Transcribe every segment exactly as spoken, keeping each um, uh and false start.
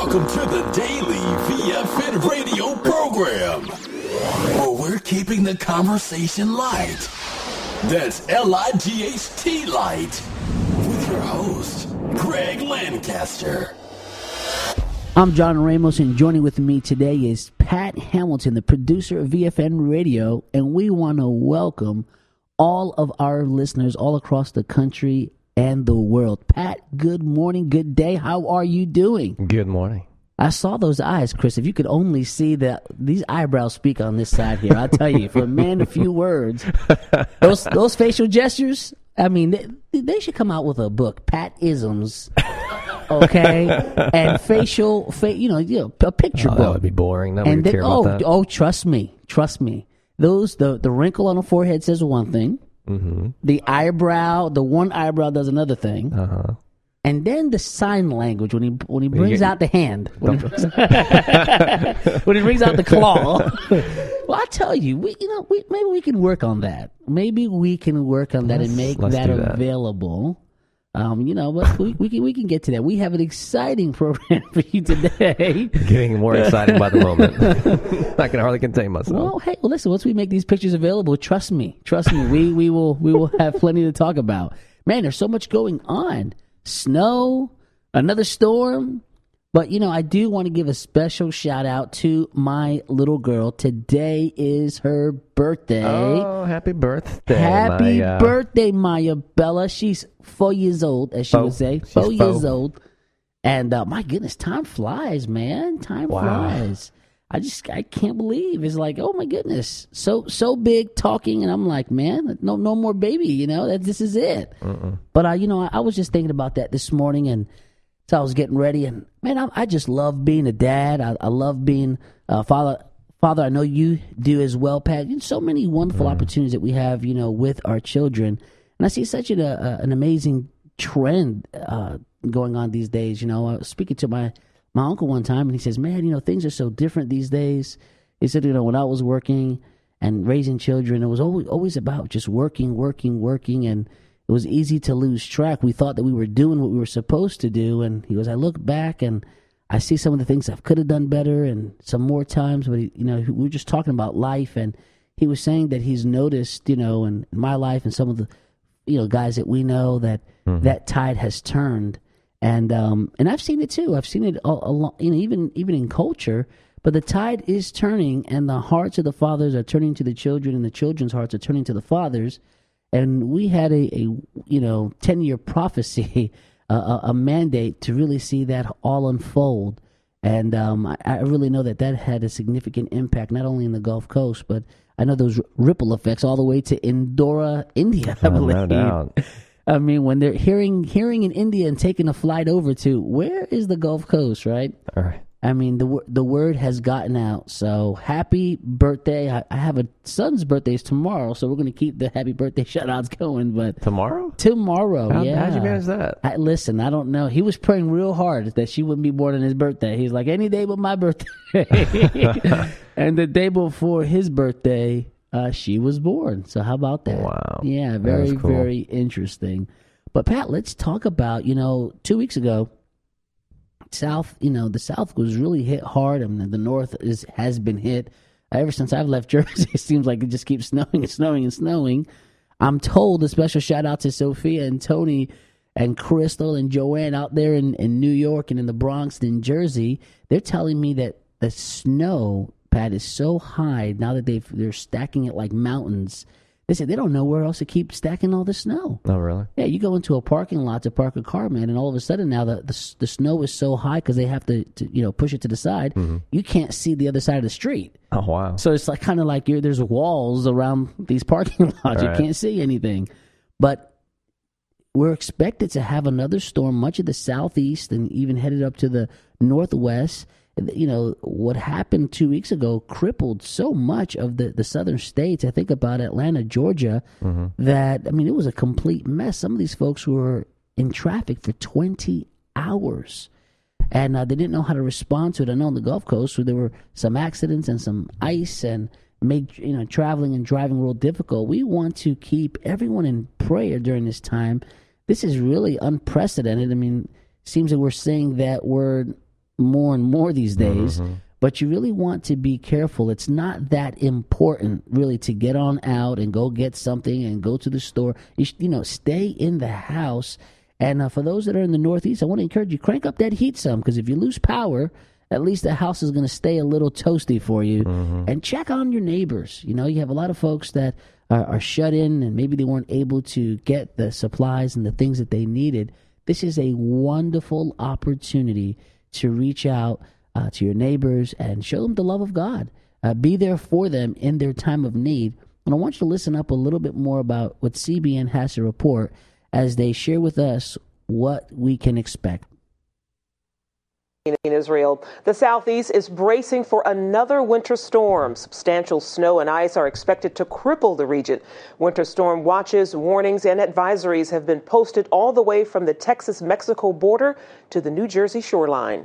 Welcome to the Daily V F N radio program, where we're keeping the conversation light. That's L I G H T light. With your host, Greg Lancaster. I'm John Ramos, and joining with me today is Pat Hamilton, the producer of V F N Radio, and we want to welcome all of our listeners all across the country and the world. Pat, good morning, good day. How are you doing? Good morning. I saw those eyes, Chris. If you could only see that, these eyebrows speak on this side here. I tell you, for a man, a few words. Those those facial gestures, I mean, they, they should come out with a book, Pat-isms. Okay, and facial, fa- you know, you know, a picture oh, book. That would be boring. Nobody and would then, care oh, about that. oh, trust me, trust me. Those the the wrinkle on the forehead says one thing. Mm-hmm. The eyebrow, the one eyebrow does another thing. Uh huh. And then the sign language when he when he brings You- out the hand, when he, brings, when he brings out the claw. Well, I tell you, we you know we, maybe we can work on that. Maybe we can work on that Let's- and make let's that, do that. available. Um, you know, but we, we can we can get to that. We have an exciting program for you today. Getting more exciting by the moment. I can hardly contain myself. Well, hey, well, listen. Once we make these pictures available, trust me, trust me, we we will we will have plenty to talk about. Man, there's so much going on. Snow, another storm. But, you know, I do want to give a special shout out to my little girl. Today is her birthday. Oh, happy birthday. Happy Maya. birthday, Maya Bella. She's four years old, as she Four. would say. She's Four four. years old. And, uh, my goodness, time flies, man. Time Wow. flies. I just, I can't believe. It's like, oh, my goodness. So, so big talking. And I'm like, man, no, no more baby, you know, that this is it. Mm-mm. But, uh, you know, I, I was just thinking about that this morning, and so I was getting ready, and man, I, I just love being a dad. I, I love being a father. Father, I know you do as well, Pat. And so many wonderful Mm. opportunities that we have, you know, with our children. And I see such an, uh, an amazing trend uh, going on these days. You know, I was speaking to my, my uncle one time, and he says, man, you know, things are so different these days. He said, you know, when I was working and raising children, it was always, always about just working, working, working, and it was easy to lose track. We thought that we were doing what we were supposed to do. And he goes, I look back and I see some of the things I could have done better and some more times. But, he, you know, we were just talking about life. And he was saying that he's noticed, you know, in, in my life and some of the, you know, guys that we know that mm-hmm. that tide has turned. And um, and I've seen it too. I've seen it a, a lot, you know, even even in culture. But the tide is turning, and the hearts of the fathers are turning to the children, and the children's hearts are turning to the fathers. And we had a, a you know, ten-year prophecy, uh, a, a mandate to really see that all unfold. And um, I, I really know that that had a significant impact, not only in the Gulf Coast, but I know those ripple effects all the way to Indora, India, I Oh, believe. no doubt. I mean, when they're hearing hearing in India and taking a flight over to, where is the Gulf Coast, right? All right. I mean, the the word has gotten out. So happy birthday. I, I have a son's birthday's tomorrow, so we're going to keep the happy birthday shout-outs going. But Tomorrow? Tomorrow, How, yeah. How'd you manage that? I, listen, I don't know. He was praying real hard that she wouldn't be born on his birthday. He's like, any day but my birthday. And the day before his birthday, uh, she was born. So how about that? Wow. Yeah, very, cool. very interesting. But Pat, let's talk about, you know, two weeks ago, South, you know, the South was really hit hard, and the North is has been hit. Ever since I've left Jersey, it seems like it just keeps snowing and snowing and snowing. I'm told, a special shout out to Sophia and Tony and Crystal and Joanne out there in, in New York and in the Bronx and in Jersey. They're telling me that the snow, Pat, is so high now that they've they're stacking it like mountains. They said they don't know where else to keep stacking all the snow. Oh, really? Yeah, you go into a parking lot to park a car, man, and all of a sudden now the the, the snow is so high because they have to, to, you know, push it to the side. Mm-hmm. You can't see the other side of the street. Oh, wow. So it's like kind of like you're, there's walls around these parking lots. You Right. can't see anything. But we're expected to have another storm, much of the southeast and even headed up to the northwest. You know, what happened two weeks ago crippled so much of the, the southern states. I think about Atlanta, Georgia, mm-hmm. that, I mean, it was a complete mess. Some of these folks were in traffic for twenty hours, and uh, they didn't know how to respond to it. I know on the Gulf Coast where there were some accidents and some ice and made, you know, traveling and driving real difficult. We want to keep everyone in prayer during this time. This is really unprecedented. I mean, it seems that we're saying that we're more and more these days. Mm-hmm. But you really want to be careful. It's not that important, really, to get on out and go get something and go to the store. You, sh- you know, stay in the house. And uh, for those that are in the Northeast, I want to encourage you, crank up that heat some, because if you lose power, at least the house is going to stay a little toasty for you. Mm-hmm. And check on your neighbors. You know, you have a lot of folks that are, are shut in and maybe they weren't able to get the supplies and the things that they needed. This is a wonderful opportunity to reach out Uh, to your neighbors and show them the love of God. Uh, be there for them in their time of need. And I want you to listen up a little bit more about what C B N has to report as they share with us what we can expect. In Israel, the southeast is bracing for another winter storm. Substantial snow and ice are expected to cripple the region. Winter storm watches, warnings, and advisories have been posted all the way from the Texas-Mexico border to the New Jersey shoreline.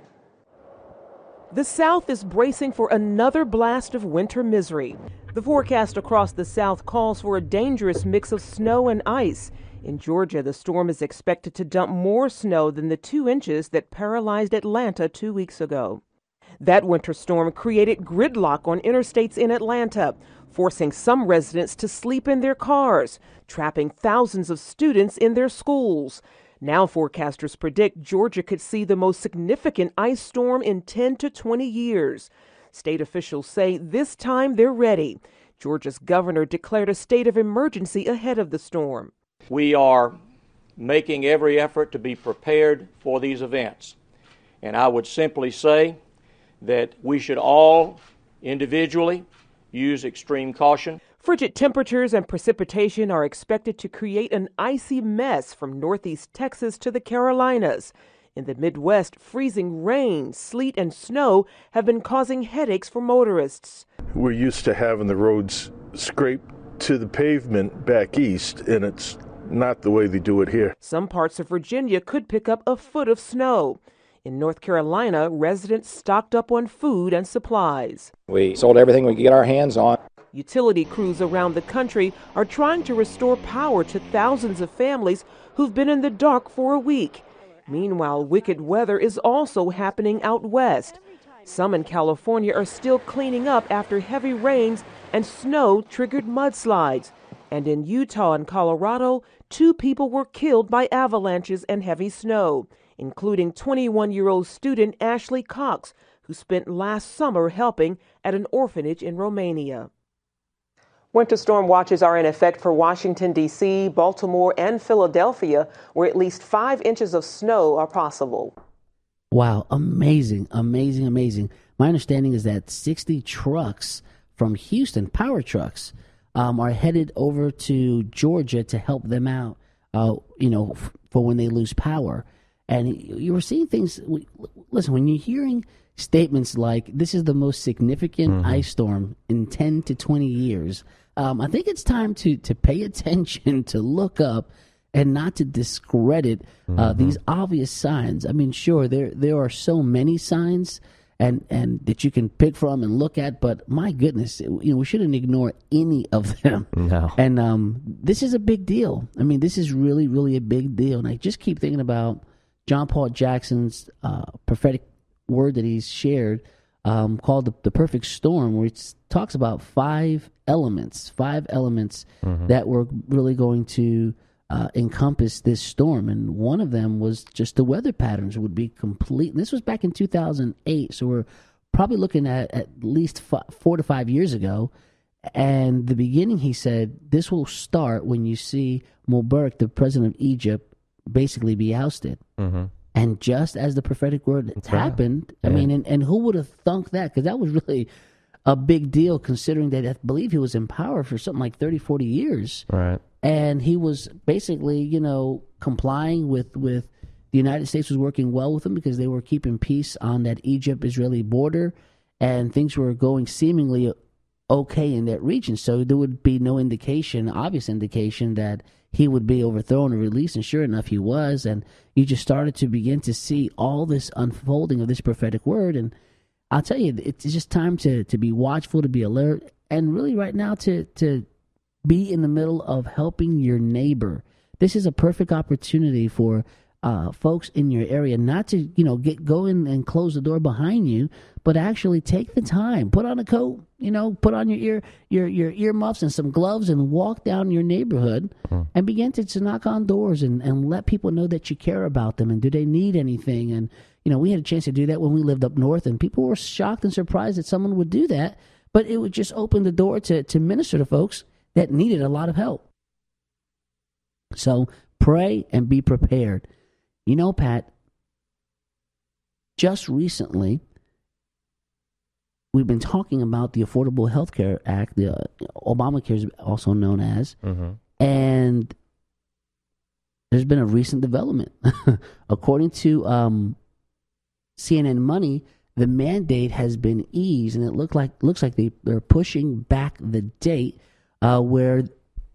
The South is bracing for another blast of winter misery. The forecast across the South calls for a dangerous mix of snow and ice. In Georgia, the storm is expected to dump more snow than the two inches that paralyzed Atlanta two weeks ago. That winter storm created gridlock on interstates in Atlanta, forcing some residents to sleep in their cars, trapping thousands of students in their schools. Now forecasters predict Georgia could see the most significant ice storm in ten to twenty years. State officials say this time they're ready. Georgia's governor declared a state of emergency ahead of the storm. We are making every effort to be prepared for these events. And I would simply say that we should all individually use extreme caution. Frigid temperatures and precipitation are expected to create an icy mess from northeast Texas to the Carolinas. In the Midwest, freezing rain, sleet, and snow have been causing headaches for motorists. We're used to having the roads scraped to the pavement back east, and it's not the way they do it here. Some parts of Virginia could pick up a foot of snow. In North Carolina, residents stocked up on food and supplies. We sold everything we could get our hands on. Utility crews around the country are trying to restore power to thousands of families who've been in the dark for a week. Meanwhile, wicked weather is also happening out west. Some in California are still cleaning up after heavy rains and snow-triggered mudslides. And in Utah and Colorado, two people were killed by avalanches and heavy snow, including twenty-one-year-old student Ashley Cox, who spent last summer helping at an orphanage in Romania. Winter storm watches are in effect for Washington, D C, Baltimore, and Philadelphia, where at least five inches of snow are possible. Wow, amazing, amazing, amazing. My understanding is that sixty trucks from Houston, power trucks, um, are headed over to Georgia to help them out, uh, you know, f- for when they lose power. And you were seeing things, listen, when you're hearing statements like this is the most significant mm-hmm. ice storm in ten to twenty years, um, I think it's time to, to pay attention, to look up, and not to discredit uh, mm-hmm. these obvious signs. I mean, sure, there there are so many signs and, and that you can pick from and look at, but my goodness, you know, we shouldn't ignore any of them. No. And um, this is a big deal. I mean, this is really, really a big deal. And I just keep thinking about John Paul Jackson's uh, prophetic word that he's shared um, called the, the Perfect Storm, where it talks about five elements, five elements mm-hmm. that were really going to uh, encompass this storm. And one of them was just the weather patterns would be complete. And this was back in two thousand eight, so we're probably looking at at least f- four to five years ago. And the beginning, he said, this will start when you see Mubarak, the president of Egypt, basically be ousted. Mm-hmm. And just as the prophetic word That's happened, right. I yeah. mean, and, and who would have thunk that? Because that was really a big deal, considering that I believe he was in power for something like thirty, forty years. Right. And he was basically, you know, complying with, with the United States was working well with him because they were keeping peace on that Egypt-Israeli border, and things were going seemingly okay in that region. So there would be no indication, obvious indication, that he would be overthrown or released, and sure enough, he was. And you just started to begin to see all this unfolding of this prophetic word. And I'll tell you, it's just time to, to be watchful, to be alert, and really right now to, to be in the middle of helping your neighbor. This is a perfect opportunity for uh, folks in your area not to, you know, get go in and close the door behind you, but actually take the time, put on a coat, you know, put on your ear your your earmuffs and some gloves and walk down your neighborhood mm. and begin to, to knock on doors and, and let people know that you care about them and do they need anything. And, you know, we had a chance to do that when we lived up north, and people were shocked and surprised that someone would do that, but it would just open the door to, to minister to folks that needed a lot of help. So pray and be prepared. You know, Pat, just recently, we've been talking about the Affordable Health Care Act, the uh, Obamacare is also known as, mm-hmm. and there's been a recent development. According to um, C N N Money, the mandate has been eased, and it look like looks like they, they're pushing back the date uh, where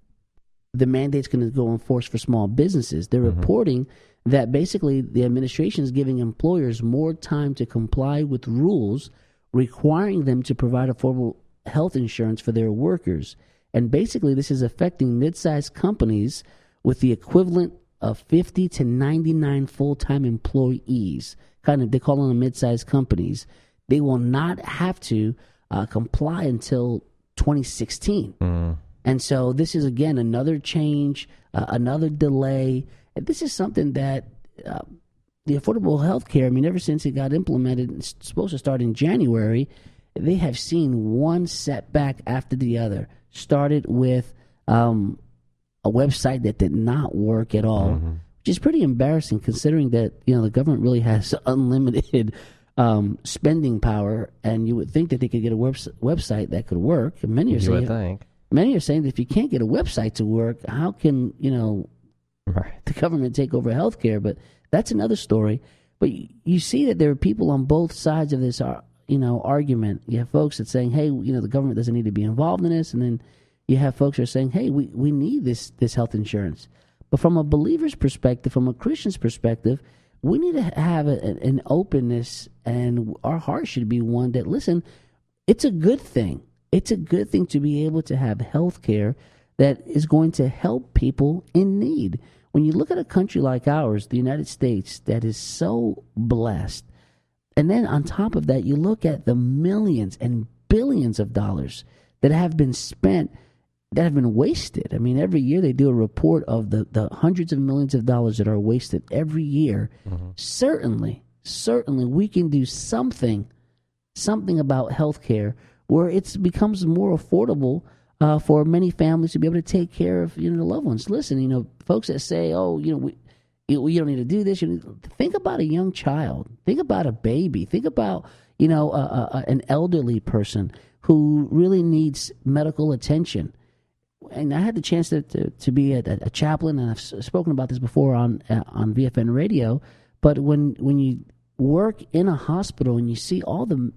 the mandate's going to go in force for small businesses. They're mm-hmm. reporting that basically the administration is giving employers more time to comply with rules requiring them to provide affordable health insurance for their workers. And basically this is affecting mid-sized companies with the equivalent of fifty to ninety-nine full-time employees. Kind of, they call them mid-sized companies. They will not have to uh, comply until twenty sixteen. Mm. And so this is, again, another change, uh, another delay. And this is something that uh, the Affordable Health Care, I mean, ever since it got implemented, it's supposed to start in January, they have seen one setback after the other. Started with um, a website that did not work at all, mm-hmm. which is pretty embarrassing considering that, you know, the government really has unlimited um, spending power, and you would think that they could get a web- website that could work. And many are you saying, would think. Many are saying that if you can't get a website to work, how can, you know, right. the government take over healthcare? But that's another story. But you, you see that there are people on both sides of this, uh, you know, argument. You have folks that are saying, hey, you know, the government doesn't need to be involved in this. And then you have folks that are saying, hey, we, we need this, this health insurance. But from a believer's perspective, from a Christian's perspective, we need to have a, an openness, and our heart should be one that, listen, it's a good thing. It's a good thing to be able to have health care that is going to help people in need. When you look at a country like ours, the United States, that is so blessed, and then on top of that, you look at the millions and billions of dollars that have been spent, that have been wasted. I mean, every year they do a report of the, the hundreds of millions of dollars that are wasted every year. Mm-hmm. Certainly, certainly we can do something, something about health care where it becomes more affordable uh, for many families to be able to take care of, you know, the loved ones. Listen, you know, folks that say, oh, you know, we, you, you don't need to do this. You need, think about a young child. Think about a baby. Think about, you know, a, a, an elderly person who really needs medical attention. And I had the chance to, to, to be a, a chaplain, and I've spoken about this before on uh, on V F N radio. But when when you work in a hospital and you see all the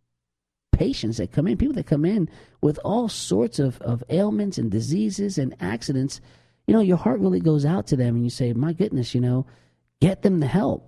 patients that come in, people that come in with all sorts of, of ailments and diseases and accidents, you know, your heart really goes out to them, and you say, my goodness, you know, get them the help.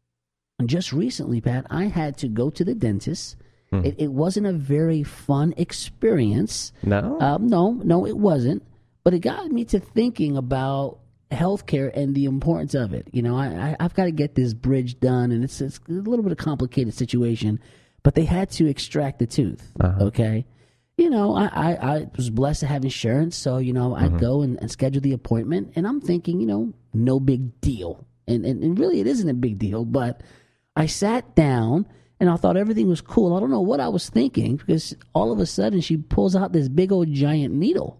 And just recently, Pat, I had to go to the dentist. Hmm. It, it wasn't a very fun experience. No? Um, no, no, it wasn't. But it got me to thinking about healthcare and the importance of it. You know, I, I, I've got to get this bridge done, and it's, it's a little bit of a complicated situation. But they had to extract the tooth, uh-huh. okay? You know, I, I, I was blessed to have insurance, so, you know, mm-hmm. I go and, and schedule the appointment, and I'm thinking, you know, no big deal. And, and, and really it isn't a big deal, but I sat down, and I thought everything was cool. I don't know what I was thinking, because all of a sudden she pulls out this big old giant needle.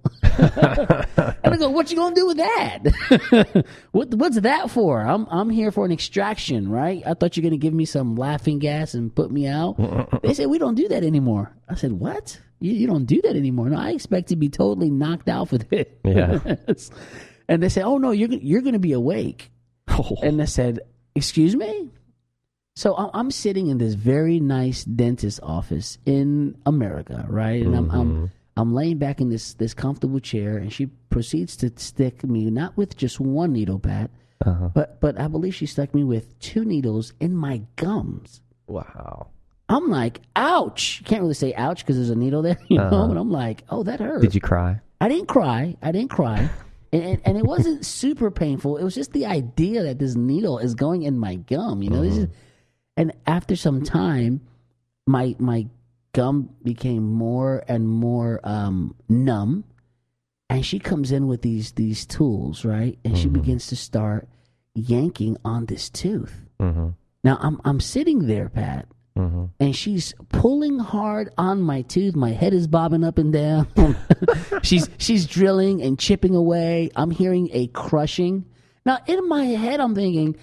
And I go, what you gonna do with that? what What's that for? I'm I'm here for an extraction, right? I thought you're gonna give me some laughing gas and put me out. They said, we don't do that anymore. I said, what? You, you don't do that anymore? No, I expect to be totally knocked out for this. Yeah. And they said, oh no, you're you're gonna be awake. Oh. And I said, excuse me? So I'm sitting in this very nice dentist office in America, right? And mm-hmm. I'm, I'm I'm laying back in this this comfortable chair, and she proceeds to stick me not with just one needle, Pat, uh-huh. but but I believe she stuck me with two needles in my gums. Wow! I'm like, ouch! You can't really say ouch because there's a needle there, you uh-huh. know. But I'm like, oh, that hurt. Did you cry? I didn't cry. I didn't cry. And, and, and it wasn't super painful. It was just the idea that this needle is going in my gum. You know, Mm-hmm. this is, and after some time, my my gum became more and more um, numb. And she comes in with these these tools, right? And mm-hmm. she begins to start yanking on this tooth. Mm-hmm. Now I'm I'm sitting there, Pat, mm-hmm. and she's pulling hard on my tooth. My head is bobbing up and down. she's she's drilling and chipping away. I'm hearing a crushing. Now in my head, I'm thinking,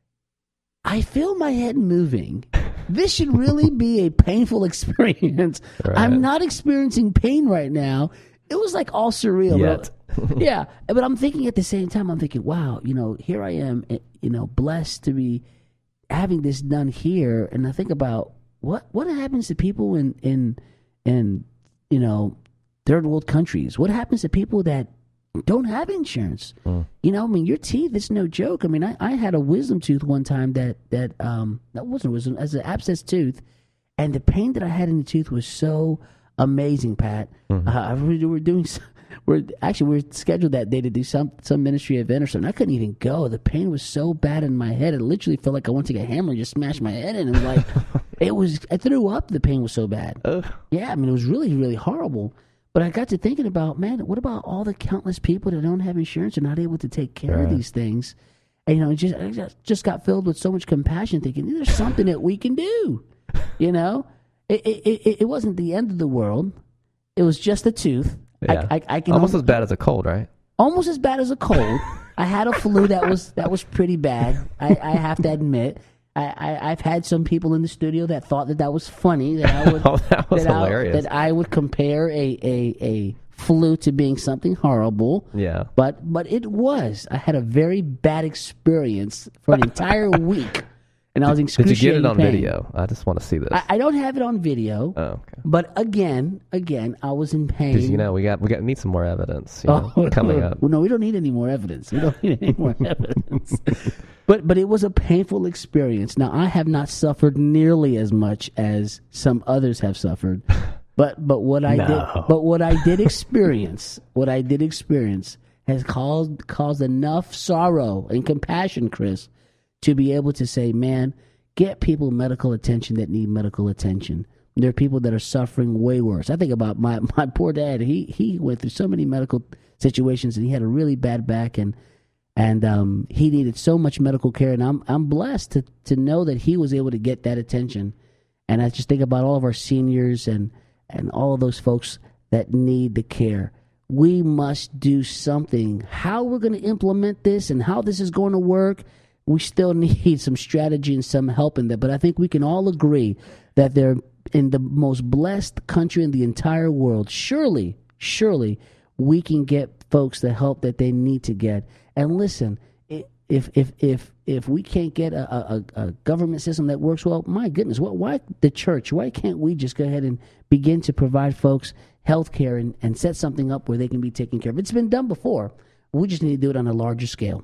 I feel my head moving. This should really be a painful experience. Right. I'm not experiencing pain right now. It was like all surreal. Yet. But, yeah, but I'm thinking at the same time, I'm thinking, wow, you know, here I am, you know, blessed to be having this done here. And I think about what what happens to people in in in you know third world countries. What happens to people that don't have insurance? Mm. You know, I mean, your teeth, it's no joke. I mean, I, I had a wisdom tooth one time that that um that wasn't wisdom, as an abscess tooth, and the pain that I had in the tooth was so amazing, Pat. Mm-hmm. Uh, we were doing, we're actually we were scheduled that day to do some some ministry event or something. I couldn't even go. The pain was so bad in my head. It literally felt like I wanted to get a hammer and just smash my head in. It was like it was. I threw up. The pain was so bad. Ugh. Yeah, I mean, it was really really horrible. But I got to thinking about, man, what about all the countless people that don't have insurance and not able to take care right. of these things? And, you know, just I just, just got filled with so much compassion, thinking there's something that we can do. You know, it it, it, it wasn't the end of the world. It was just a tooth. Yeah. I, I, I can almost almost, as bad as a cold, right? Almost as bad as a cold. I had a flu that was that was pretty bad. I, I have to admit. I, I, I've had some people in the studio that thought that that was funny. That I would, oh, that was that hilarious. I, that I would compare a, a, a flu to being something horrible. Yeah. But but it was. I had a very bad experience for an entire week. And I was in excruciating Did you get it on pain. video? I just want to see this. I, I don't have it on video. Oh, okay. But again, again, I was in pain. Because, you know, we got we got need some more evidence you know, oh, coming up. Well, no, we don't need any more evidence. We don't need any more evidence. But but it was a painful experience. Now, I have not suffered nearly as much as some others have suffered. But but what I no. did but what I did experience, what I did experience has caused caused enough sorrow and compassion, Chris, to be able to say, man, get people medical attention that need medical attention. There are people that are suffering way worse. I think about my, my poor dad. He he went through so many medical situations, and he had a really bad back, and and um, he needed so much medical care. And I'm I'm blessed to to know that he was able to get that attention. And I just think about all of our seniors and and all of those folks that need the care. We must do something. How we're going to implement this and how this is going to work, we still need some strategy and some help in that. But I think we can all agree that they're in the most blessed country in the entire world. Surely, surely, we can get folks the help that they need to get. And listen, if if if if we can't get a, a, a government system that works well, my goodness, what, why the church? Why can't we just go ahead and begin to provide folks health care and, and set something up where they can be taken care of? It's been done before. We just need to do it on a larger scale.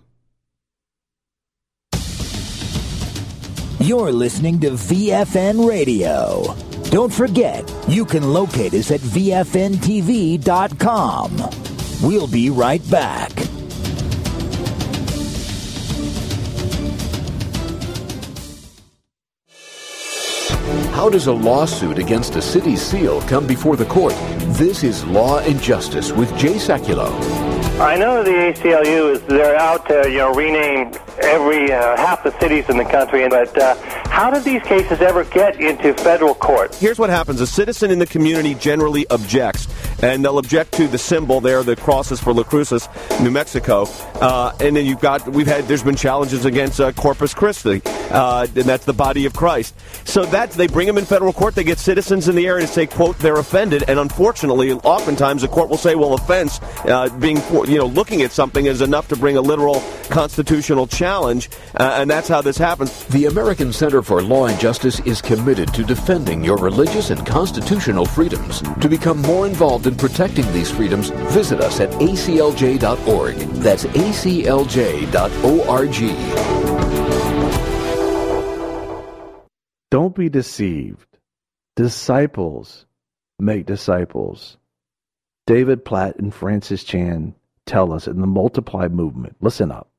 You're listening to V F N Radio. Don't forget, you can locate us at V F N T V dot com. We'll be right back. How does a lawsuit against a city seal come before the court? This is Law and Justice with Jay Sekulow. I know the A C L U is they're out to you know rename every uh, half the cities in the country, but uh, how do these cases ever get into federal court? Here's what happens: a citizen in the community generally objects, and they'll object to the symbol there, the crosses for La Cruces, New Mexico, uh, and then you've got we've had there's been challenges against uh, Corpus Christi, uh, and that's the body of Christ. So that they bring them in federal court, they get citizens in the area to say, quote, they're offended, and unfortunately, oftentimes the court will say, well, offense uh, being you know looking at something is enough to bring a literal constitutional challenge, uh, and that's how this happens. The American Center for Law and Justice is committed to defending your religious and constitutional freedoms. To become more involved in protecting these freedoms, visit us at A C L J dot org. That's A C L J dot org. Don't be deceived. Disciples make disciples. David Platt and Francis Chan tell us in the Multiply movement? Listen up.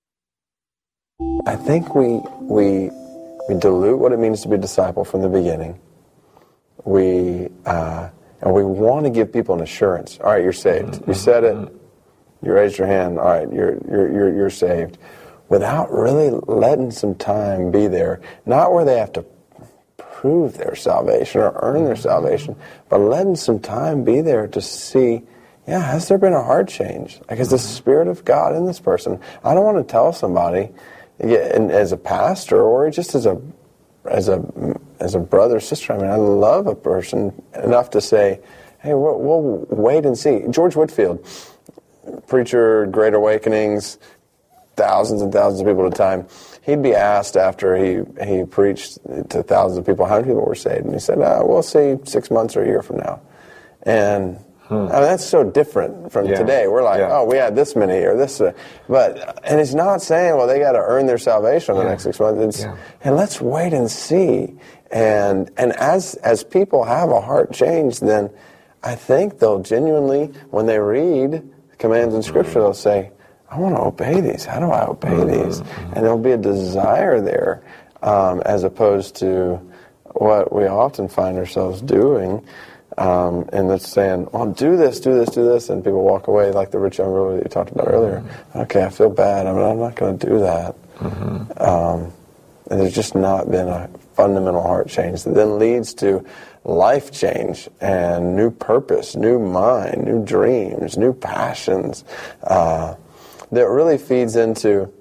I think we we we dilute what it means to be a disciple from the beginning. We uh, and we want to give people an assurance. All right, you're saved. You said it. You raised your hand. All right, you're you're you're you're saved, without really letting some time be there. Not where they have to prove their salvation or earn their salvation, but letting some time be there to see. Yeah, has there been a heart change? Like, is the Spirit of God in this person? I don't want to tell somebody, yeah, and as a pastor or just as a as a as a brother or sister. I mean, I love a person enough to say, "Hey, we'll, we'll wait and see." George Whitefield, preacher, Great Awakenings, thousands and thousands of people at a time. He'd be asked after he he preached to thousands of people, how many people were saved, and he said, oh, "We'll see six months or a year from now," and. Hmm. I mean, that's so different from yeah. today. We're like, yeah. oh, we had this many or this, uh, but and it's not saying, well, they got to earn their salvation in yeah. the next six months. It's, yeah. and let's wait and see. And and as as people have a heart change, then I think they'll genuinely, when they read commands in Scripture, mm-hmm. they'll say, I want to obey these. How do I obey mm-hmm. these? And there'll be a desire there, um, as opposed to what we often find ourselves doing. Um, and it's saying, well, do this, do this, do this, and people walk away like the rich young ruler that you talked about earlier. Okay, I feel bad. I mean, I'm not going to do that. Mm-hmm. Um, and there's just not been a fundamental heart change that then leads to life change and new purpose, new mind, new dreams, new passions, uh, that really feeds into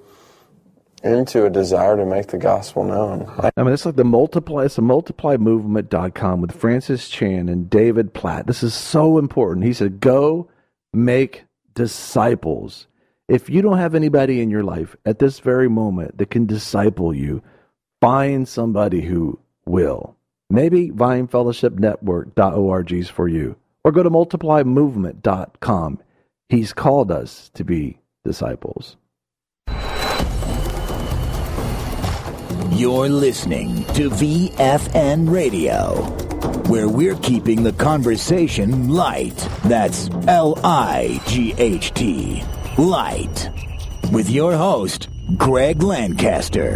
into a desire to make the gospel known. I mean, it's like the multiply, it's a multiply movement dot com with Francis Chan and David Platt. This is so important. He said, go make disciples. If you don't have anybody in your life at this very moment that can disciple you, find somebody who will. Maybe Vine Fellowship Network dot org is for you. Or go to multiply movement dot com. He's called us to be disciples. You're listening to V F N Radio, where we're keeping the conversation light. That's L I G H T, light. With your host, Greg Lancaster.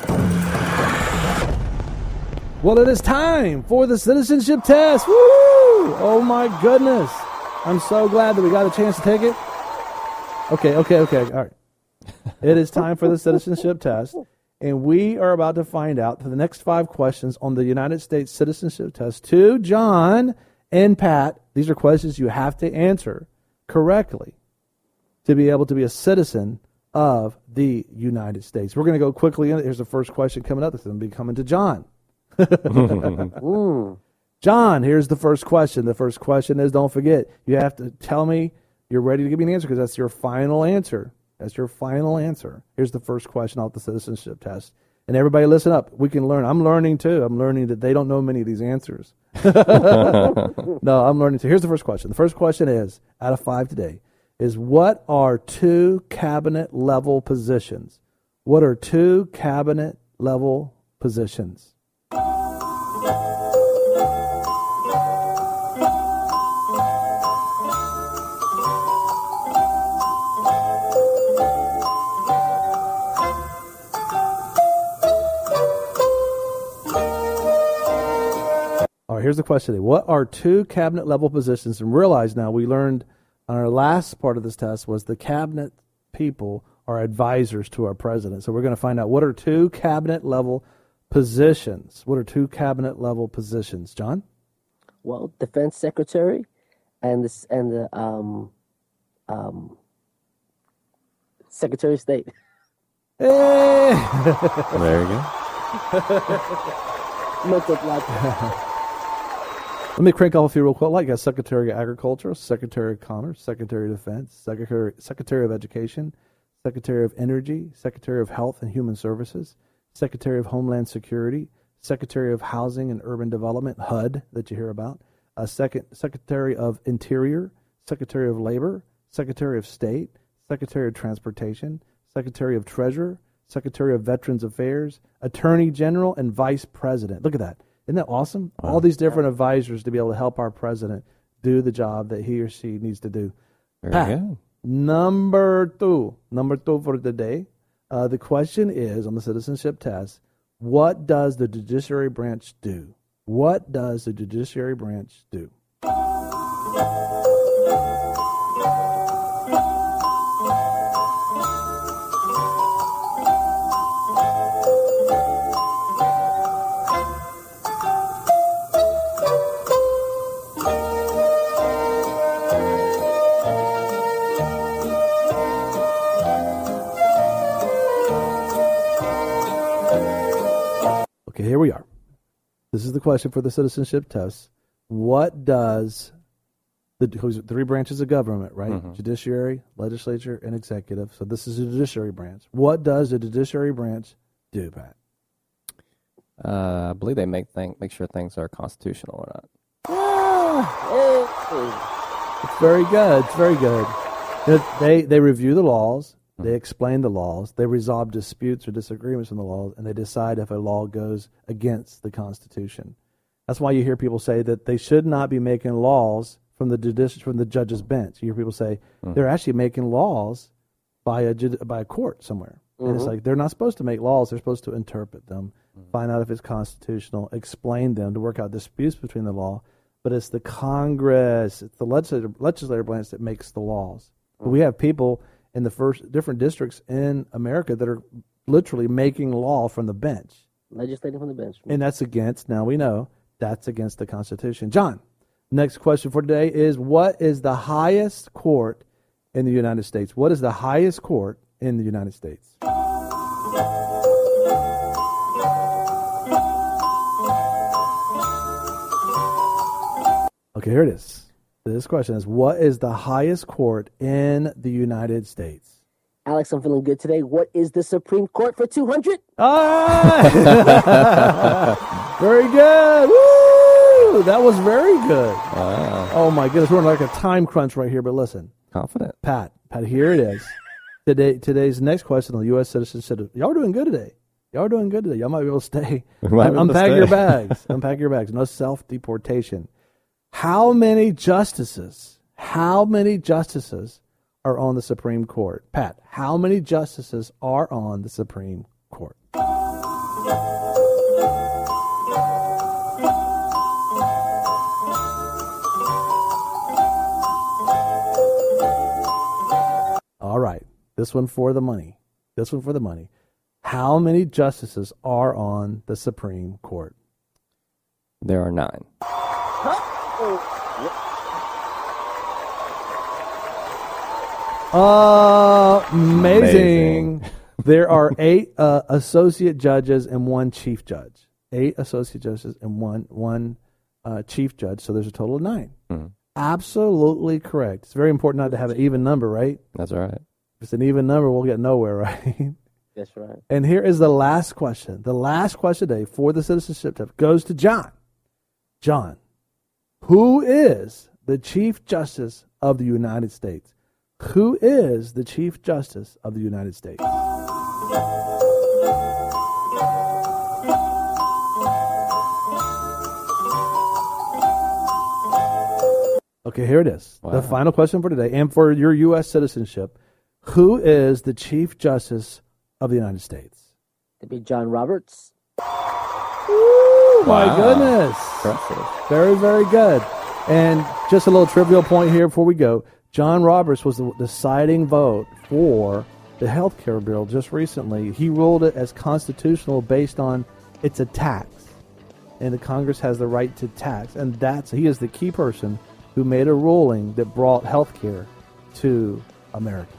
Well, it is time for the citizenship test. Woo! Oh, my goodness. I'm so glad that we got a chance to take it. Okay, okay, okay. All right. It is time for the citizenship test. And we are about to find out the next five questions on the United States citizenship test to John and Pat. These are questions you have to answer correctly to be able to be a citizen of the United States. We're going to go quickly in. Here's the first question coming up. This is going to be coming to John. John, here's the first question. The first question is, don't forget, you have to tell me you're ready to give me an answer because that's your final answer. That's your final answer. Here's the first question off the citizenship test. And everybody listen up. We can learn. I'm learning too. I'm learning that they don't know many of these answers. No, I'm learning too. Here's the first question. The first question is, out of five today, is what are two cabinet level positions? What are two cabinet level positions? Here's the question. What are two cabinet level positions? And realize now we learned on our last part of this test was the cabinet people are advisors to our president. So we're going to find out what are two cabinet level positions. What are two cabinet level positions, John? Well, defense secretary and the, and the um, um, secretary of state. Hey! There you go. Multiply. Let me crank off a few real quick. Like a Secretary of Agriculture, Secretary of Commerce, Secretary of Defense, Secretary Secretary of Education, Secretary of Energy, Secretary of Health and Human Services, Secretary of Homeland Security, Secretary of Housing and Urban Development, H U D, that you hear about, a second Secretary of Interior, Secretary of Labor, Secretary of State, Secretary of Transportation, Secretary of Treasury, Secretary of Veterans Affairs, Attorney General, and Vice President. Look at that. Isn't that awesome? Wow. All these different advisors to be able to help our president do the job that he or she needs to do. Very Pat, good. Number two. Number two for today. Uh, the question is, on the citizenship test, what does the judiciary branch do? What does the judiciary branch do? Okay, here we are. This is the question for the citizenship test. What does the three branches of government, right? Mm-hmm. Judiciary, legislature, and executive. So this is the judiciary branch. What does the judiciary branch do, Pat? Uh, I believe they make thing, make sure things are constitutional or not. Ah, it's very good. It's very good. They they review the laws. They explain the laws, they resolve disputes or disagreements in the laws, and they decide if a law goes against the Constitution. That's why you hear people say that they should not be making laws from the judici- from the judge's bench. You hear people say mm. they're actually making laws by a by a court somewhere. Mm-hmm. And it's like they're not supposed to make laws, they're supposed to interpret them, mm-hmm. find out if it's constitutional, explain them to work out disputes between the law. But it's the Congress, it's the legislative, legislative branch that makes the laws. Mm-hmm. But we have people in the first different districts in America that are literally making law from the bench. Legislating from the bench. And that's against, now we know, that's against the Constitution. John, next question for today is, what is the highest court in the United States? What is the highest court in the United States? Okay, here it is. This question is, what is the highest court in the United States? Alex, I'm feeling good today. What is the Supreme Court for two hundred? Ah! Very good. Woo! That was very good. Wow. Oh, my goodness. We're in like a time crunch right here, but listen. Confident. Pat, Pat, here it is. Today, Today's next question on the U S citizenship. Y'all are doing good today. Y'all are doing good today. Y'all might be able to stay. Unpack your bags. Unpack your bags. No self-deportation. How many justices, how many justices are on the Supreme Court? Pat, how many justices are on the Supreme Court? All right, this one for the money. This one for the money. How many justices are on the Supreme Court? There are nine. Uh, amazing. amazing. There are eight uh, associate judges and one chief judge. Eight associate judges and one one uh, chief judge. So there's a total of nine. Mm-hmm. Absolutely correct. It's very important not to have an even number, right? That's right. If it's an even number, we'll get nowhere, right? That's right. And here is the last question. The last question today for the citizenship test goes to John. John, who is the Chief Justice of the United States? Who is the Chief Justice of the United States? Okay, here it is. Wow. The final question for today and for your U S citizenship. Who is the Chief Justice of the United States? It'd be John Roberts. Ooh, my wow. goodness. Impressive. Very, very good. And just a little trivial point here before we go. John Roberts was the deciding vote for the health care bill just recently. He ruled it as constitutional based on it's a tax. And the Congress has the right to tax. And that's he is the key person who made a ruling that brought health care to America.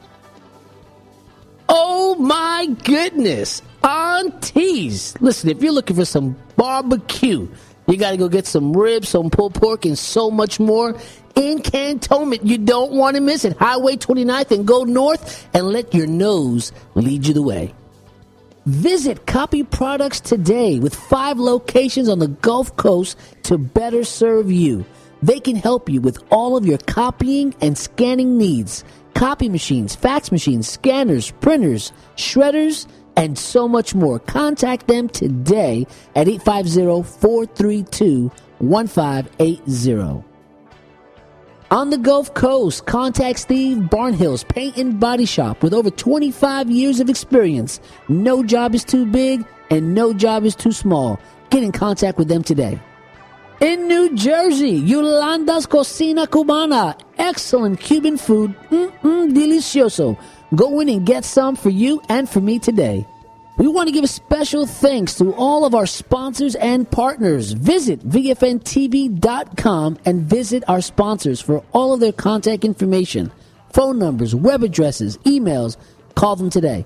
Oh, my goodness. Aunties. Listen, if you're looking for some barbecue, you got to go get some ribs, some pulled pork, and so much more in Cantonment. You don't want to miss it. Highway twenty-ninth and go north and let your nose lead you the way. Visit Copy Products today with five locations on the Gulf Coast to better serve you. They can help you with all of your copying and scanning needs. Copy machines, fax machines, scanners, printers, shredders, and so much more. Contact them today at eight five zero, four three two, one five eight zero. On the Gulf Coast, contact Steve Barnhill's Paint and Body Shop with over twenty-five years of experience. No job is too big and no job is too small. Get in contact with them today. In New Jersey, Yolanda's Cocina Cubana. Excellent Cuban food. Mm-mm, delicioso. Go in and get some for you and for me today. We want to give a special thanks to all of our sponsors and partners. Visit V F N T V dot com and visit our sponsors for all of their contact information, phone numbers, web addresses, emails. Call them today.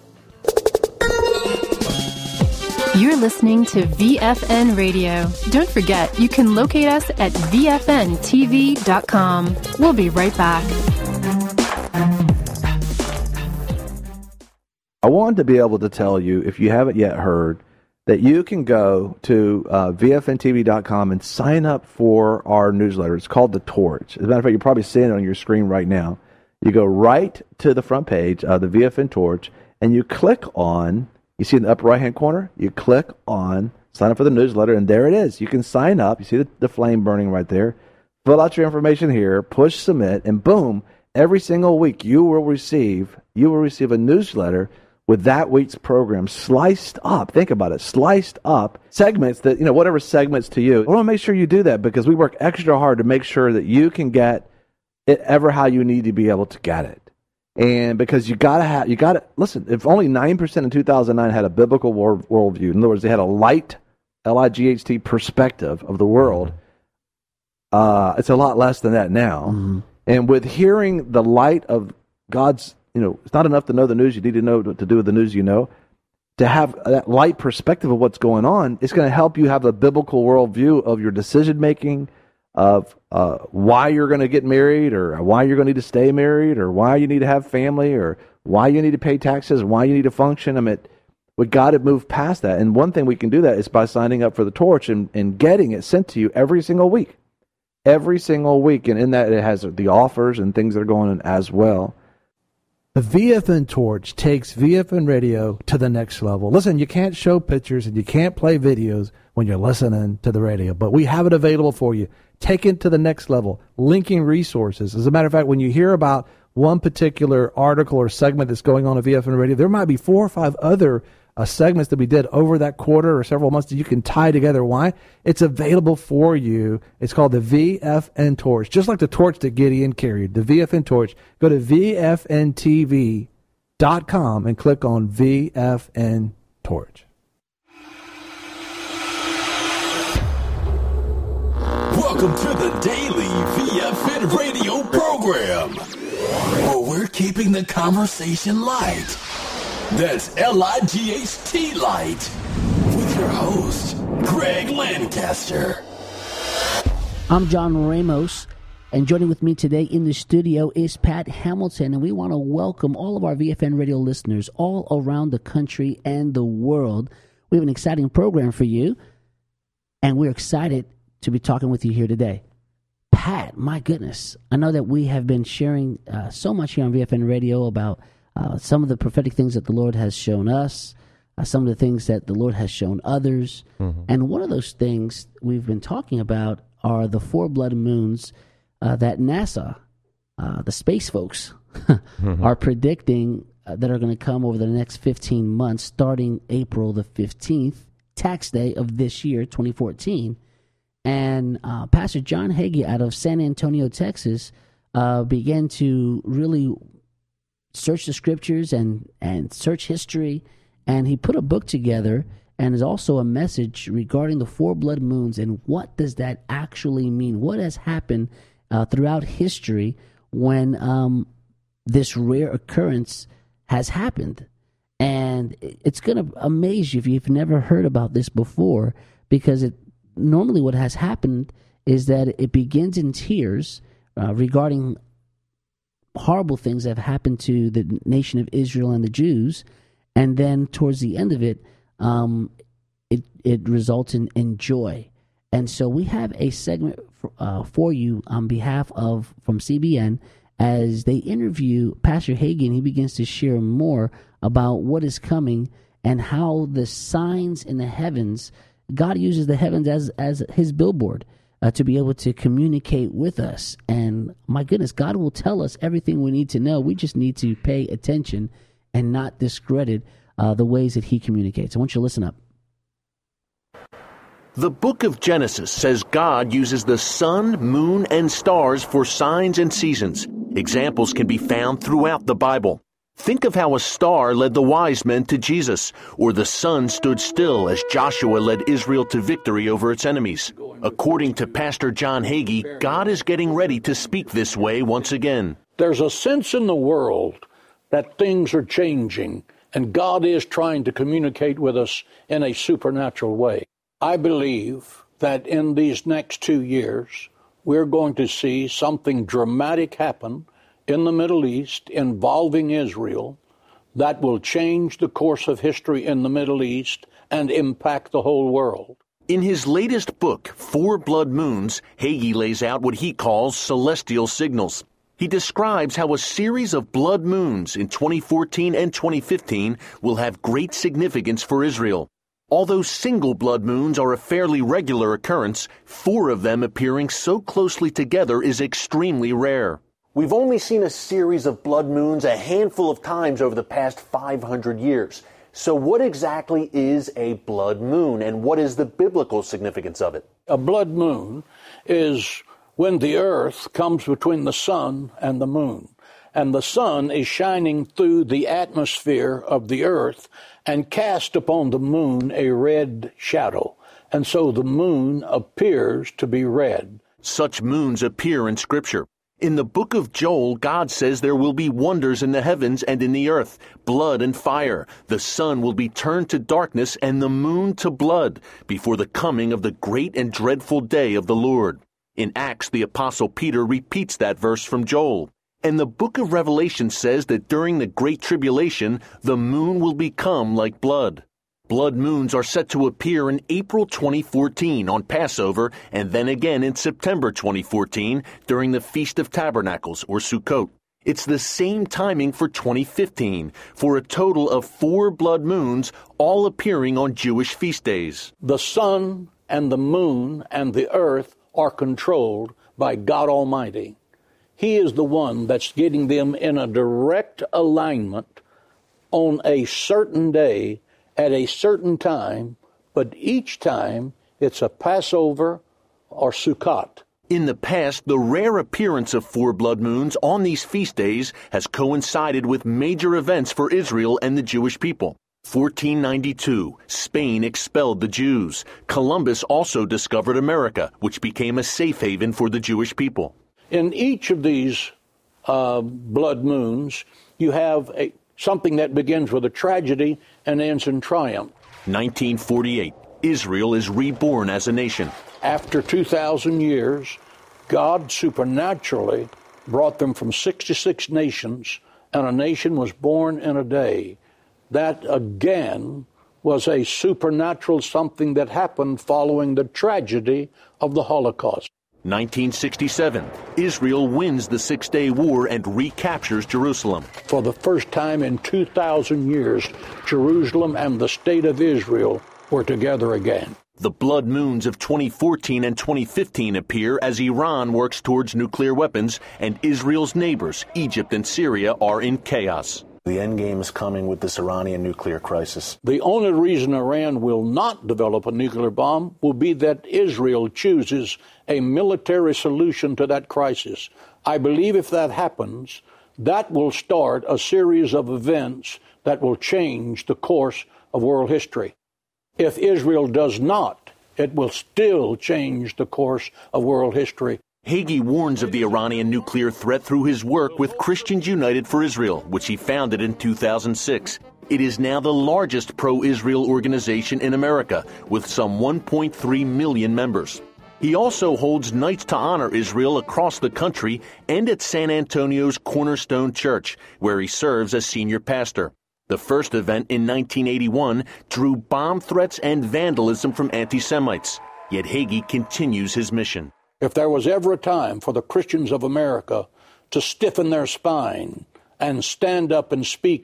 You're listening to V F N Radio. Don't forget, you can locate us at V F N T V dot com. We'll be right back. I wanted to be able to tell you, if you haven't yet heard, that you can go to uh, V F N T V dot com and sign up for our newsletter. It's called The Torch. As a matter of fact, you're probably seeing it on your screen right now. You go right to the front page of the V F N Torch, and you click on, you see in the upper right-hand corner, you click on sign up for the newsletter, and there it is. You can sign up. You see the, the flame burning right there. Fill out your information here, push submit, and boom, every single week you will receive you will receive a newsletter with that week's program sliced up. Think about it, sliced up segments that, you know, whatever segments to you. I want to make sure you do that because we work extra hard to make sure that you can get it ever how you need to be able to get it. And because you gotta have, you gotta listen. If only nine percent in two thousand nine had a biblical world, worldview, in other words, they had a light, L I G H T perspective of the world. Uh, it's a lot less than that now. Mm-hmm. And with hearing the light of God's, you know, it's not enough to know the news. You need to know what to do with the news you know. To have that light perspective of what's going on, it's going to help you have a biblical worldview of your decision making, of uh, why you're going to get married, or why you're going to need to stay married, or why you need to have family, or why you need to pay taxes, and why you need to function. I mean, we got to move past that. And one thing we can do that is by signing up for the Torch and, and getting it sent to you every single week. Every single week. And in that, it has the offers and things that are going on as well. The V F N Torch takes V F N Radio to the next level. Listen, you can't show pictures and you can't play videos when you're listening to the radio, but we have it available for you. Take it to the next level, linking resources. As a matter of fact, when you hear about one particular article or segment that's going on at V F N Radio, there might be four or five other uh, segments that we did over that quarter or several months that you can tie together. Why? It's available for you. It's called the V F N Torch, just like the torch that Gideon carried, the V F N Torch. Go to V F N T V dot com and click on V F N Torch. Welcome to the daily V F N radio program, where we're keeping the conversation light. That's L I G H T light, with your host, Greg Lancaster. I'm John Ramos, and joining with me today in the studio is Pat Hamilton, and we want to welcome all of our V F N radio listeners all around the country and the world. We have an exciting program for you, and we're excited to be talking with you here today. Pat, my goodness, I know that we have been sharing uh, so much here on V F N Radio about uh, some of the prophetic things that the Lord has shown us, uh, some of the things that the Lord has shown others. Mm-hmm. And one of those things we've been talking about are the four blood moons uh, that NASA, uh, the space folks, mm-hmm. are predicting uh, that are going to come over the next fifteen months, starting April the fifteenth, tax day of this year, twenty fourteen. And uh, Pastor John Hagee out of San Antonio, Texas, uh, began to really search the scriptures and, and search history. And he put a book together and is also a message regarding the four blood moons and what does that actually mean? What has happened uh, throughout history when um, this rare occurrence has happened? And it's going to amaze you if you've never heard about this before, because it normally what has happened is that it begins in tears uh, regarding horrible things that have happened to the nation of Israel and the Jews, and then towards the end of it, um, it it results in, in joy. And so we have a segment for, uh, for you on behalf of from C B N as they interview Pastor Hagee, and he begins to share more about what is coming and how the signs in the heavens, God uses the heavens as as his billboard. uh, to be able to communicate with us. And my goodness, God will tell us everything we need to know. We just need to pay attention and not discredit uh, the ways that he communicates. I want you to listen up. The book of Genesis says God uses the sun, moon, and stars for signs and seasons. Examples can be found throughout the Bible. Think of how a star led the wise men to Jesus, or the sun stood still as Joshua led Israel to victory over its enemies. According to Pastor John Hagee, God is getting ready to speak this way once again. There's a sense in the world that things are changing, and God is trying to communicate with us in a supernatural way. I believe that in these next two years, we're going to see something dramatic happen in the Middle East involving Israel that will change the course of history in the Middle East and impact the whole world. In his latest book, Four Blood Moons, Hagee lays out what he calls celestial signals. He describes how a series of blood moons in twenty fourteen and twenty fifteen will have great significance for Israel. Although single blood moons are a fairly regular occurrence, four of them appearing so closely together is extremely rare. We've only seen a series of blood moons a handful of times over the past five hundred years. So what exactly is a blood moon, and what is the biblical significance of it? A blood moon is when the earth comes between the sun and the moon, and the sun is shining through the atmosphere of the earth and cast upon the moon a red shadow. And so the moon appears to be red. Such moons appear in Scripture. In the book of Joel, God says there will be wonders in the heavens and in the earth, blood and fire. The sun will be turned to darkness and the moon to blood before the coming of the great and dreadful day of the Lord. In Acts, the Apostle Peter repeats that verse from Joel. And the book of Revelation says that during the Great Tribulation, the moon will become like blood. Blood moons are set to appear in April twenty fourteen on Passover, and then again in September twenty fourteen during the Feast of Tabernacles, or Sukkot. It's the same timing for twenty fifteen, for a total of four blood moons, all appearing on Jewish feast days. The sun and the moon and the earth are controlled by God Almighty. He is the one that's getting them in a direct alignment on a certain day at a certain time, but each time it's a Passover or Sukkot. In the past, the rare appearance of four blood moons on these feast days has coincided with major events for Israel and the Jewish people. fourteen ninety-two, Spain expelled the Jews. Columbus also discovered America, which became a safe haven for the Jewish people. In each of these uh, blood moons, you have a, something that begins with a tragedy and ends in triumph. nineteen forty-eight, Israel is reborn as a nation. After two thousand years, God supernaturally brought them from sixty-six nations, and a nation was born in a day. That, again, was a supernatural something that happened following the tragedy of the Holocaust. nineteen sixty-seven, Israel wins the Six-Day War and recaptures Jerusalem. For the first time in two thousand years, Jerusalem and the state of Israel were together again. The blood moons of twenty fourteen and twenty fifteen appear as Iran works towards nuclear weapons and Israel's neighbors, Egypt and Syria, are in chaos. The end game is coming with this Iranian nuclear crisis. The only reason Iran will not develop a nuclear bomb will be that Israel chooses a military solution to that crisis. I believe if that happens, that will start a series of events that will change the course of world history. If Israel does not, it will still change the course of world history. Hagee warns of the Iranian nuclear threat through his work with Christians United for Israel, which he founded in two thousand six. It is now the largest pro-Israel organization in America, with some one point three million members. He also holds nights to honor Israel across the country and at San Antonio's Cornerstone Church, where he serves as senior pastor. The first event in nineteen eighty-one drew bomb threats and vandalism from anti-Semites. Yet Hagee continues his mission. If there was ever a time for the Christians of America to stiffen their spine and stand up and speak up,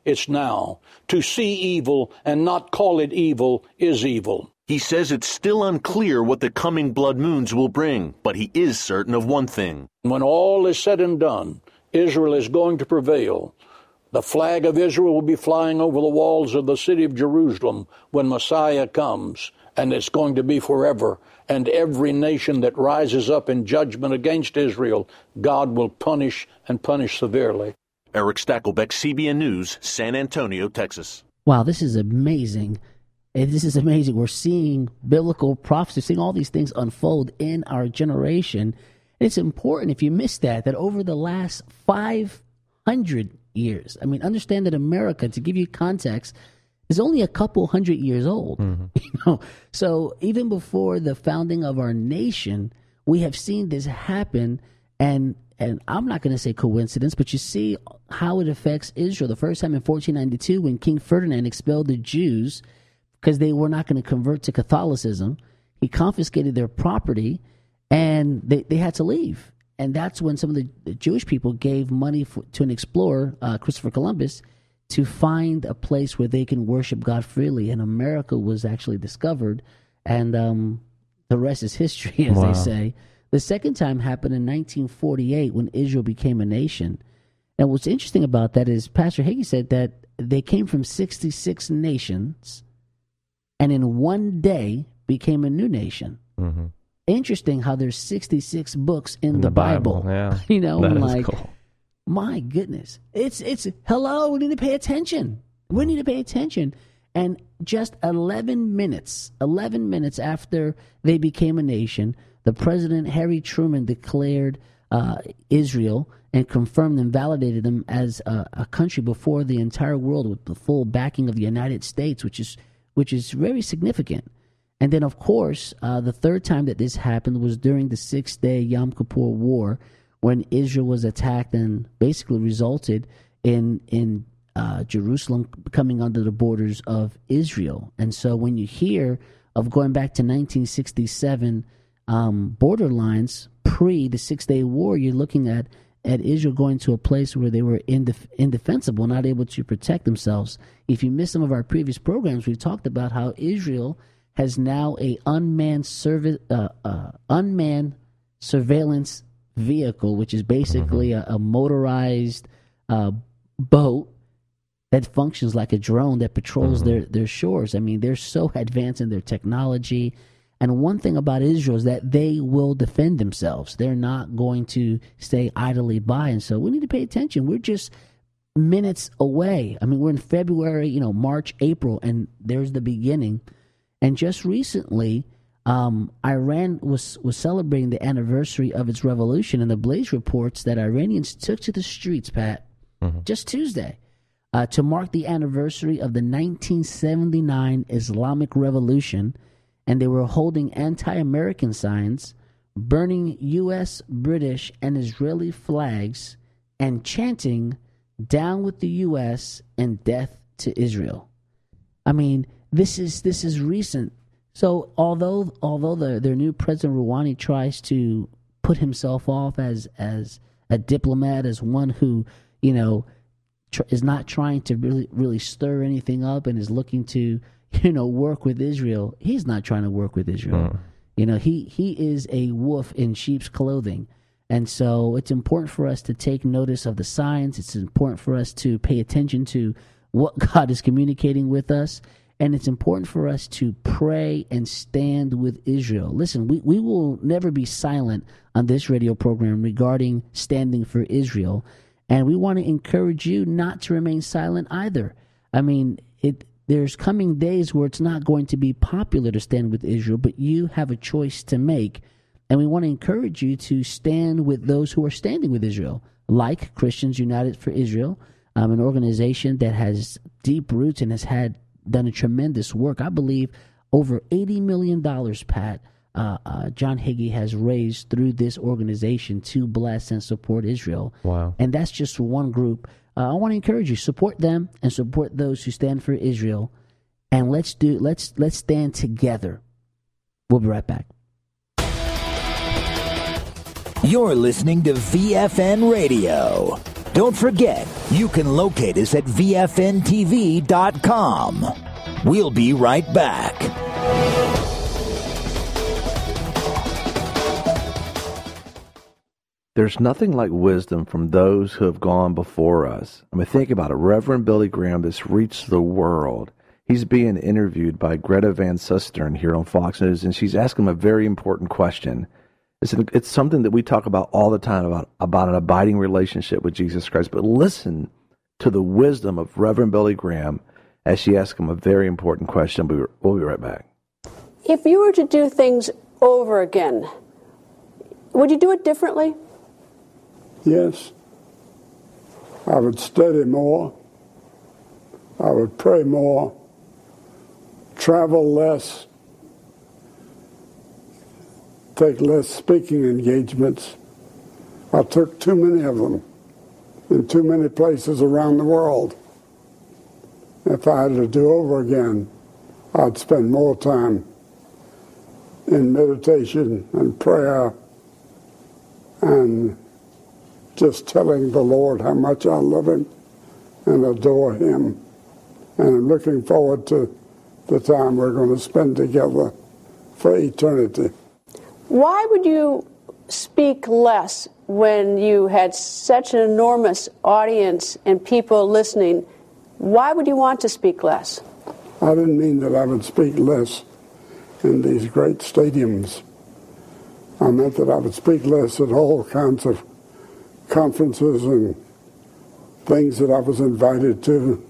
it's now. To see evil and not call it evil is evil. He says it's still unclear what the coming blood moons will bring, but he is certain of one thing. When all is said and done, Israel is going to prevail. The flag of Israel will be flying over the walls of the city of Jerusalem when Messiah comes, and it's going to be forever. And every nation that rises up in judgment against Israel, God will punish and punish severely. Eric Stakelbeck, C B N News, San Antonio, Texas. Wow, this is amazing. This is amazing. We're seeing biblical prophecy, seeing all these things unfold in our generation. It's important, if you missed that, that over the last five hundred years, I mean, understand that America, to give you context, is only a couple hundred years old. Mm-hmm. You know, so even before the founding of our nation, we have seen this happen, and and I'm not going to say coincidence, but you see how it affects Israel. The first time in fourteen ninety-two, when King Ferdinand expelled the Jews because they were not going to convert to Catholicism, he confiscated their property, and they, they had to leave. And that's when some of the, the Jewish people gave money for, to an explorer, uh, Christopher Columbus, to find a place where they can worship God freely. And America was actually discovered, and um, the rest is history, as wow. they say. The second time happened in nineteen forty-eight when Israel became a nation. And what's interesting about that is Pastor Hagee said that they came from sixty-six nations and in one day became a new nation. Mm-hmm. Interesting how there's sixty-six books in, in the, the Bible. Bible. Yeah. You know, that like, is cool. My goodness. It's, it's, hello, we need to pay attention. We need to pay attention. And just eleven minutes, eleven minutes after they became a nation, the President, Harry Truman, declared uh, Israel and confirmed and validated them as a, a country before the entire world with the full backing of the United States, which is which is very significant. And then, of course, uh, the third time that this happened was during the six-day Yom Kippur War, when Israel was attacked and basically resulted in in uh, Jerusalem coming under the borders of Israel. And so when you hear of going back to nineteen sixty-seven um, border lines pre the Six-Day War, you're looking at, at Israel going to a place where they were indef- indefensible, not able to protect themselves. If you missed some of our previous programs, we talked about how Israel has now a unmanned service, uh, uh, unmanned surveillance vehicle, which is basically mm-hmm. a, a motorized uh, boat that functions like a drone that patrols mm-hmm. their, their shores. I mean, they're so advanced in their technology. And one thing about Israel is that they will defend themselves. They're not going to stay idly by. And so we need to pay attention. We're just minutes away. I mean, we're in February, you know, March, April, and there's the beginning. And just recently, um, Iran was, was celebrating the anniversary of its revolution, and the Blaze reports that Iranians took to the streets, Pat, mm-hmm. just Tuesday, uh, to mark the anniversary of the nineteen seventy-nine Islamic Revolution, and they were holding anti-American signs, burning U S, British, and Israeli flags, and chanting, "Down with the U S and death to Israel." I mean, this is this is recent. So although although the, their new President Rouhani tries to put himself off as as a diplomat, as one who, you know, tr- is not trying to really really stir anything up and is looking to, you know, work with Israel, he's not trying to work with Israel. Mm. You know, he he is a wolf in sheep's clothing. And so it's important for us to take notice of the signs. It's important for us to pay attention to what God is communicating with us. And it's important for us to pray and stand with Israel. Listen, we, we will never be silent on this radio program regarding standing for Israel. And we want to encourage you not to remain silent either. I mean, it there's coming days where it's not going to be popular to stand with Israel, but you have a choice to make. And we want to encourage you to stand with those who are standing with Israel, like Christians United for Israel, um, an organization that has deep roots and has had done a tremendous work. I believe over eighty million dollars, Pat, uh, uh, John Hagee has raised through this organization to bless and support Israel. Wow. And that's just one group. Uh, I want to encourage you, support them and support those who stand for Israel. And let's do let's let's stand together. We'll be right back. You're listening to V F N Radio. Don't forget, you can locate us at V F N T V dot com. We'll be right back. There's nothing like wisdom from those who have gone before us. I mean, think about it. Reverend Billy Graham has reached the world. He's being interviewed by Greta Van Susteren here on Fox News, and she's asking him a very important question. It's, an, it's something that we talk about all the time, about, about an abiding relationship with Jesus Christ. But listen to the wisdom of Reverend Billy Graham as she asks him a very important question. We'll, we'll be right back. If you were to do things over again, would you do it differently? Yes. I would study more. I would pray more. Travel less. Take less speaking engagements. I took too many of them in too many places around the world. If I had to do over again, I'd spend more time in meditation and prayer and just telling the Lord how much I love Him and adore Him. And I'm looking forward to the time we're going to spend together for eternity. Why would you speak less when you had such an enormous audience and people listening? Why would you want to speak less? I didn't mean that I would speak less in these great stadiums. I meant that I would speak less at all kinds of conferences and things that I was invited to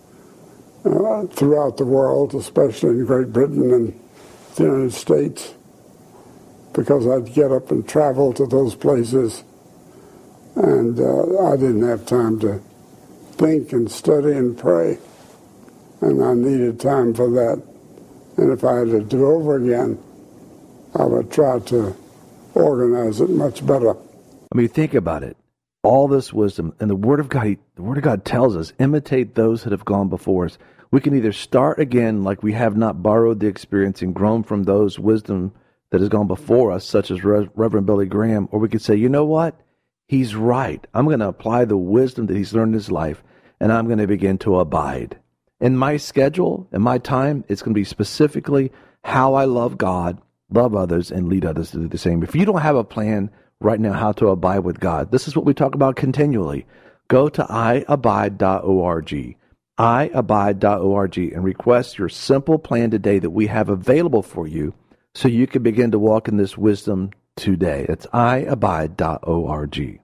uh, throughout the world, especially in Great Britain and the United States, because I'd get up and travel to those places, and uh, I didn't have time to think and study and pray, and I needed time for that. And if I had to do over again, I would try to organize it much better. I mean, think about it. All this wisdom, and the Word of God, the Word of God tells us, imitate those that have gone before us. We can either start again like we have not borrowed the experience and grown from those wisdom that has gone before us, such as Re- Reverend Billy Graham, or we could say, you know what? He's right. I'm going to apply the wisdom that he's learned in his life, and I'm going to begin to abide. In my schedule, in my time, it's going to be specifically how I love God, love others, and lead others to do the same. If you don't have a plan right now how to abide with God, this is what we talk about continually. Go to i abide dot org, i abide dot org, and request your simple plan today that we have available for you so you can begin to walk in this wisdom today. It's i abide dot org.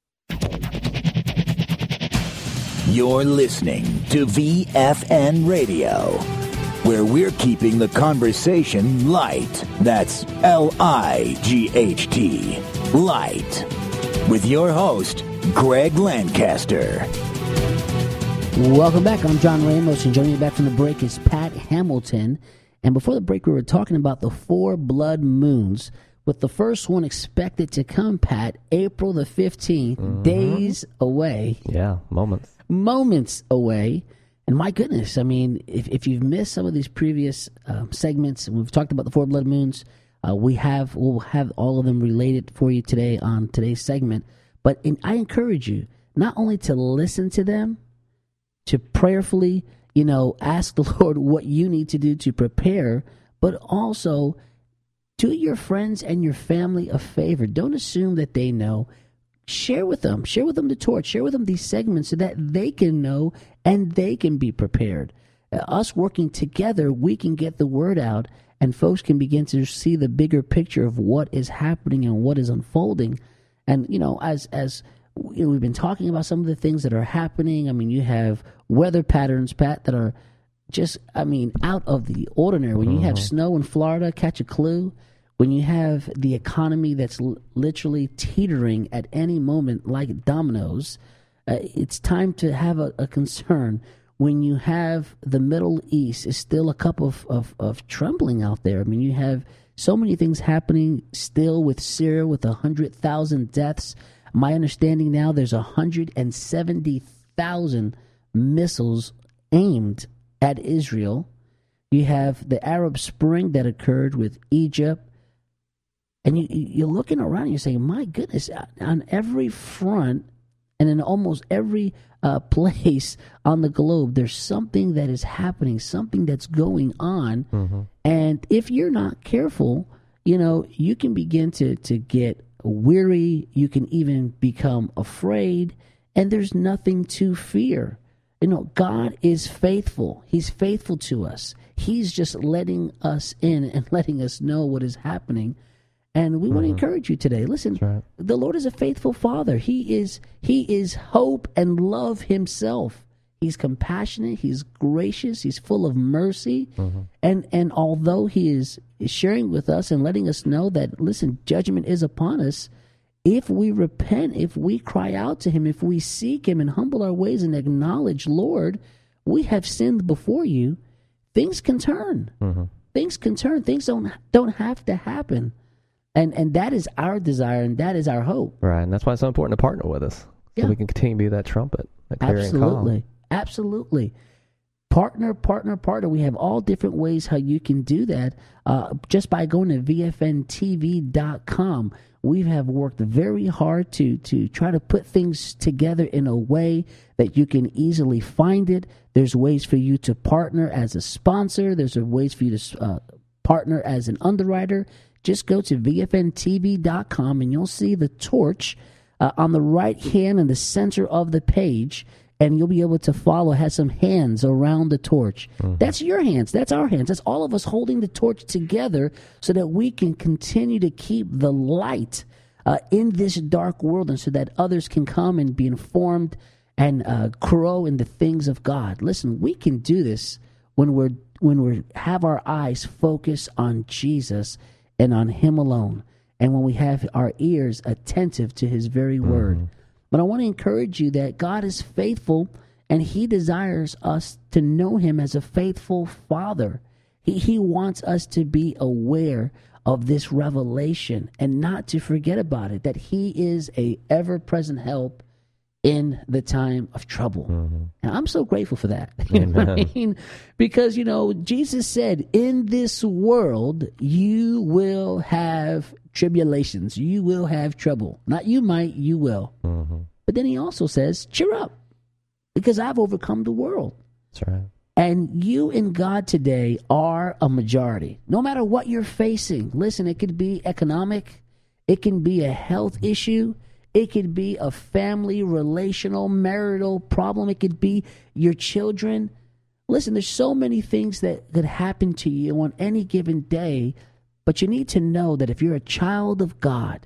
You're listening to V F N Radio, where we're keeping the conversation light. That's L I G H T, light. With your host, Greg Lancaster. Welcome back. I'm John Ramos, and joining me back from the break is Pat Hamilton. And before the break, we were talking about the four blood moons, with the first one expected to come, Pat, April the fifteenth, mm-hmm. days away. Yeah, moments. Moments away. And my goodness, I mean, if, if you've missed some of these previous um, segments, and we've talked about the four blood moons, uh, we have, we'll have all of them related for you today on today's segment. But in, I encourage you not only to listen to them, to prayerfully, you know, ask the Lord what you need to do to prepare, but also do your friends and your family a favor. Don't assume that they know. Share with them. Share with them the torch. Share with them these segments so that they can know and they can be prepared. Uh, us working together, we can get the word out, and folks can begin to see the bigger picture of what is happening and what is unfolding. And, you know, as as you know, we've been talking about some of the things that are happening. I mean, you have weather patterns, Pat, that are just, I mean, out of the ordinary. When you have Mhm. snow in Florida, catch a clue. When you have the economy that's l- literally teetering at any moment like dominoes, uh, it's time to have a, a concern. When you have the Middle East, is still a cup of, of, of trembling out there. I mean, you have so many things happening still with Syria with one hundred thousand deaths. My understanding now, there's one hundred seventy thousand missiles aimed at Israel. You have the Arab Spring that occurred with Egypt. And you, you're looking around and you're saying, my goodness, on every front, And in almost every uh, place on the globe, there's something that is happening, something that's going on. Mm-hmm. And if you're not careful, you know, you can begin to, to get weary. You can even become afraid. And there's nothing to fear. You know, God is faithful. He's faithful to us. He's just letting us in and letting us know what is happening. And we mm-hmm. want to encourage you today. Listen, right. The Lord is a faithful Father. He is He is hope and love Himself. He's compassionate. He's gracious. He's full of mercy. Mm-hmm. And and although He is sharing with us and letting us know that, listen, judgment is upon us, if we repent, if we cry out to Him, if we seek Him and humble our ways and acknowledge, Lord, we have sinned before you, things can turn. Mm-hmm. Things can turn. Things don't don't have to happen. And and that is our desire, and that is our hope. Right, and that's why it's so important to partner with us, so yeah. we can continue to be that trumpet, that clarion Absolutely. call. Absolutely. Partner, partner, partner. We have all different ways how you can do that. Uh, just by going to V F N T V dot com. We have worked very hard to to try to put things together in a way that you can easily find it. There's ways for you to partner as a sponsor. There's ways for you to uh, partner as an underwriter. Just go to V F N T V dot com and you'll see the torch uh, on the right hand in the center of the page, and you'll be able to follow. It has some hands around the torch. Mm-hmm. That's your hands. That's our hands. That's all of us holding the torch together so that we can continue to keep the light uh, in this dark world, and so that others can come and be informed and uh, grow in the things of God. Listen, we can do this when we're when we have our eyes focused on Jesus and on Him alone, and when we have our ears attentive to His very word. Mm-hmm. But I want to encourage you that God is faithful, and He desires us to know Him as a faithful Father. He, he wants us to be aware of this revelation and not to forget about it, that He is a ever-present help in the time of trouble. Mm-hmm. And I'm so grateful for that. You know what I mean? Because, you know, Jesus said, in this world, you will have tribulations. You will have trouble. Not you might, you will. Mm-hmm. But then He also says, cheer up, because I've overcome the world. That's right. And you and God today are a majority. No matter what you're facing. Listen, it could be economic. It can be a health issue. It could be a family, relational, marital problem. It could be your children. Listen, there's so many things that could happen to you on any given day, but you need to know that if you're a child of God,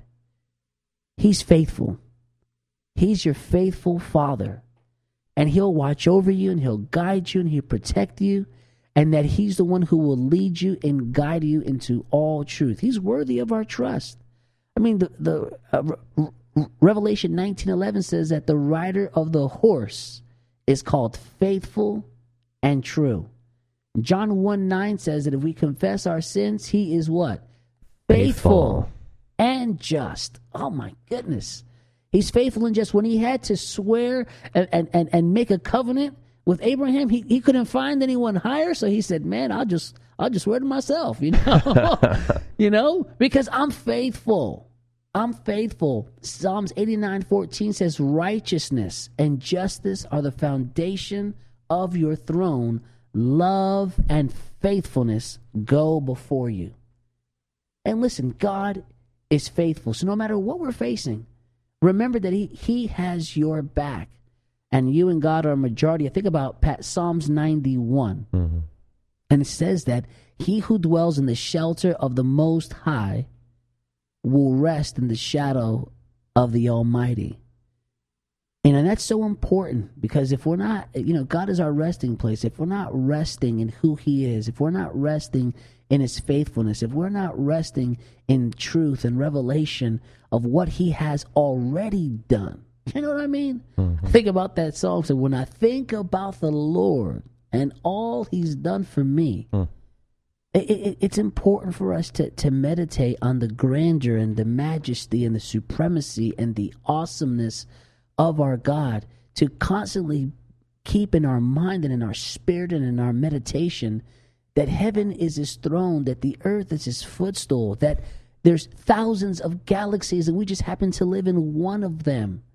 He's faithful. He's your faithful Father, and He'll watch over you, and He'll guide you, and He'll protect you, and that He's the one who will lead you and guide you into all truth. He's worthy of our trust. I mean, the the uh, Revelation nineteen eleven says that the rider of the horse is called faithful and true. John one nine says that if we confess our sins, He is what? Faithful, faithful and just. Oh my goodness. He's faithful and just. When He had to swear and, and, and, and make a covenant with Abraham, he, he couldn't find anyone higher, so He said, man, I'll just I'll just swear to myself, you know. You know, because I'm faithful. I'm faithful. Psalms eighty-nine fourteen says, righteousness and justice are the foundation of your throne. Love and faithfulness go before you. And listen, God is faithful. So no matter what we're facing, remember that He, he has your back. And you and God are a majority. I think about Psalms ninety-one. Mm-hmm. And it says that He who dwells in the shelter of the Most High will rest in the shadow of the Almighty. And, and that's so important, because if we're not, you know, God is our resting place. If we're not resting in who He is, if we're not resting in His faithfulness, if we're not resting in truth and revelation of what He has already done, you know what I mean? Mm-hmm. Think about that song. So when I think about the Lord and all He's done for me, mm. It, it, it's important for us to, to meditate on the grandeur and the majesty and the supremacy and the awesomeness of our God, to constantly keep in our mind and in our spirit and in our meditation that heaven is His throne, that the earth is His footstool, that there's thousands of galaxies and we just happen to live in one of them.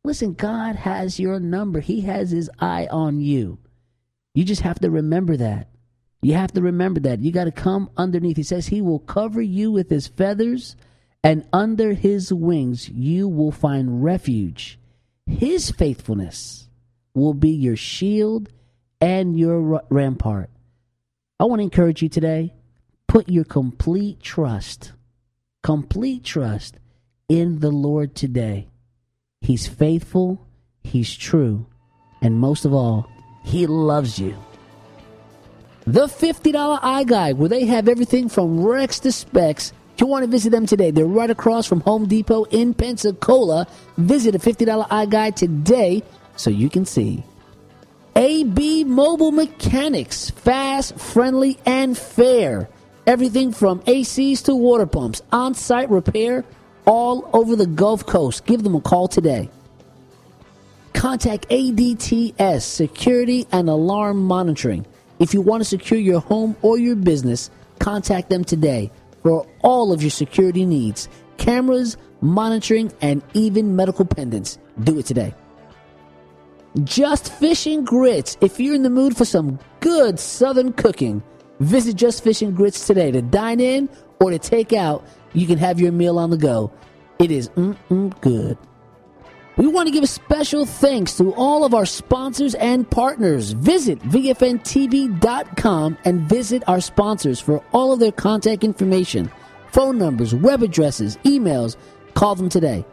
Listen, God has your number. He has his eye on you. You just have to remember that. You have to remember that. You got to come underneath. He says he will cover you with his feathers, and under his wings you will find refuge. His faithfulness will be your shield and your rampart. I want to encourage you today, put your complete trust, complete trust in the Lord today. He's faithful, he's true, and most of all, he loves you. The fifty dollar Eye Guide, where they have everything from Rex to Specs. If you want to visit them today, they're right across from Home Depot in Pensacola. Visit the fifty dollar Eye Guide today so you can see. A B Mobile Mechanics, fast, friendly, and fair. Everything from A Cs to water pumps, on-site repair all over the Gulf Coast. Give them a call today. Contact A D T S, Security and Alarm Monitoring. If you want to secure your home or your business, contact them today for all of your security needs. Cameras, monitoring, and even medical pendants. Do it today. Just Fish and Grits. If you're in the mood for some good Southern cooking, visit Just Fish and Grits today. To dine in or to take out, you can have your meal on the go. It is mm-mm good. We want to give a special thanks to all of our sponsors and partners. Visit V F N T V dot com and visit our sponsors for all of their contact information, phone numbers, web addresses, emails. Call them today.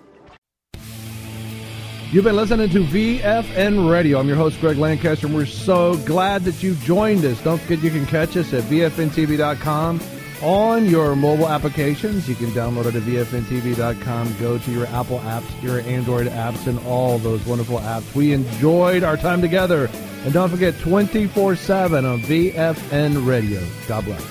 You've been listening to V F N Radio. I'm your host, Greg Lancaster, and we're so glad that you joined us. Don't forget you can catch us at V F N T V dot com on your mobile applications. You can download it at V F N T V dot com. Go to your Apple apps, your Android apps, and all those wonderful apps. We enjoyed our time together. And don't forget, twenty-four seven on V F N Radio. God bless.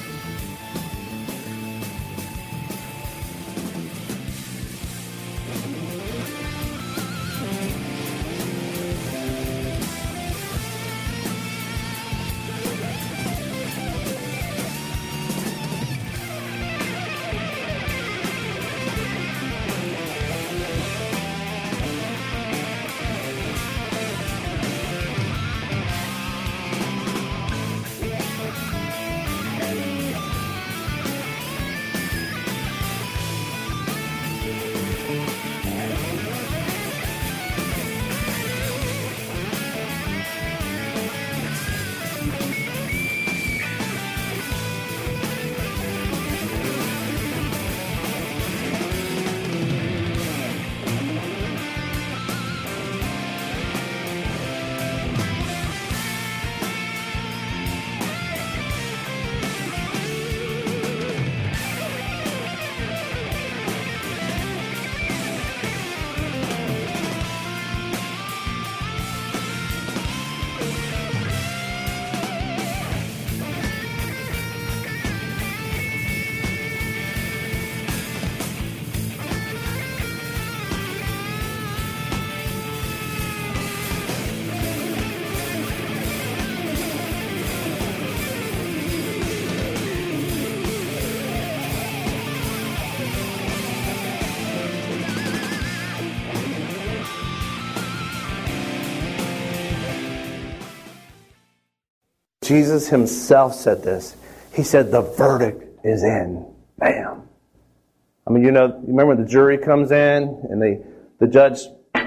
Jesus himself said this. He said, the verdict is in. Bam. I mean, you know, you remember when the jury comes in and they, the judge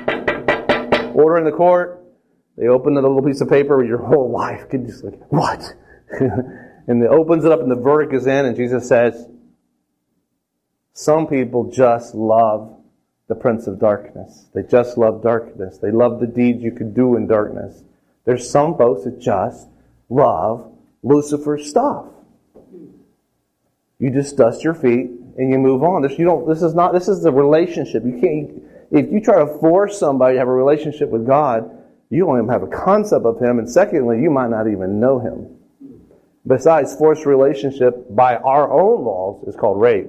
order in the court, they open the little piece of paper with your whole life. Could just like, what? And it opens it up and the verdict is in, and Jesus says, some people just love the prince of darkness. They just love darkness. They love the deeds you could do in darkness. There's some folks that just love Lucifer's stuff. You just dust your feet and you move on. This you don't. This is not. This is the relationship. You can't. If you try to force somebody to have a relationship with God, you don't even have a concept of Him, and secondly, you might not even know Him. Besides, forced relationship by our own laws is called rape.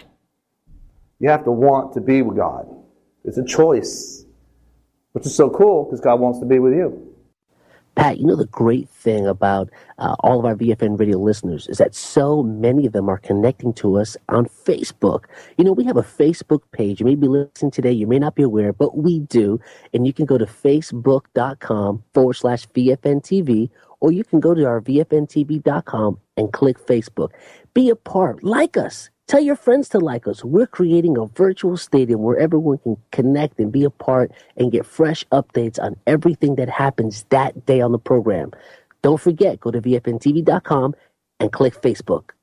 You have to want to be with God. It's a choice, which is so cool because God wants to be with you. Pat, you know the great thing about uh, all of our V F N radio listeners is that so many of them are connecting to us on Facebook. You know, we have a Facebook page. You may be listening today. You may not be aware, but we do. And you can go to facebook.com forward slash VFNTV, or you can go to our V F N T V dot com and click Facebook. Be a part. Like us. Tell your friends to like us. We're creating a virtual stadium where everyone can connect and be a part and get fresh updates on everything that happens that day on the program. Don't forget, go to V F N T V dot com and click Facebook.